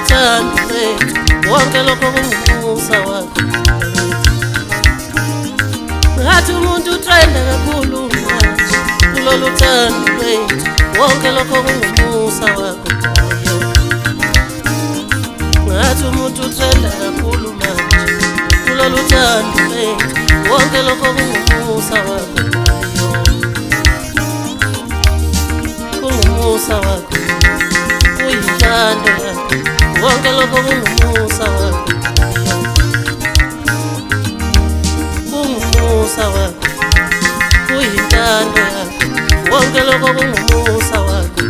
uthando lwethu wonke lokho kungumusa wakho. Ngathi umuntu utrenda kakhulu manje kulolu thando lwethu wonke lokho kungumusa wakho. Ngathi umuntu utrenda kakhulu manje kulolu thando lwethu wonke lokho kungumusa wakho. Kungumusa wakho uyithando yakho wonke lokho kungumusa wakho. Kungumusa wakho uyithando yakho wonke lokho kungumusa wakho.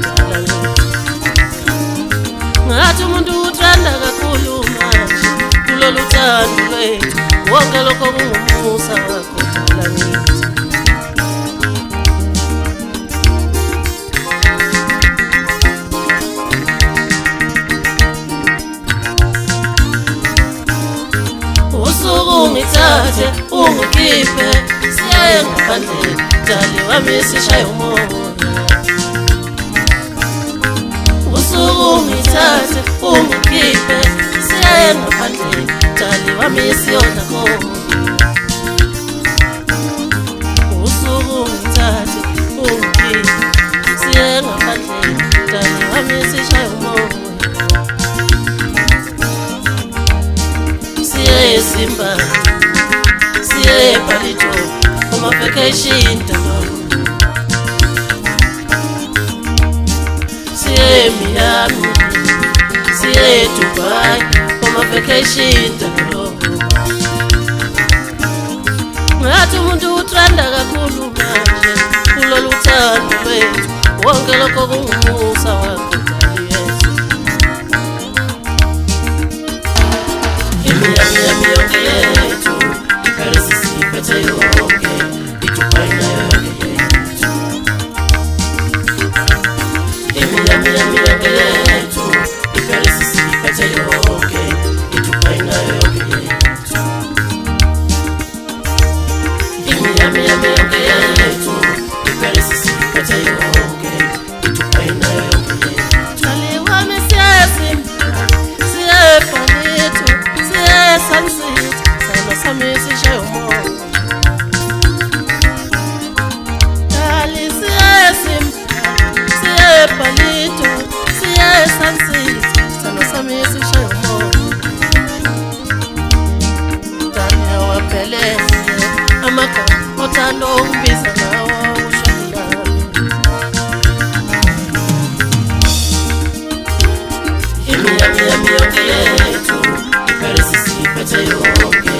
Ngathi umuntu uthanda kakhulu manje kulolu thando lwethu wonke lokho kungumusa wakho. Usuku ngithathe ungikhiphe siye ngaphandle dali wami sishaye umoya. Usuku ngithathe ungikhiphe siye ngaphandle dali wami siyona khona. Usuku ngithathe ungikhiphe siye ngaphandle dali wami sishaye umoya. Siye Simba, siye Palito, on vacation dalo. Siye Miami, siye Dubai, on vacation dalo. Ngathi umuntu uthanda kakhulu manje kulolu thando lwethu wonke lokho kungumusa wakho. Yummy, yummy, yummy, yummy, yummy, yummy, yummy, yummy, yummy, yummy, yummy,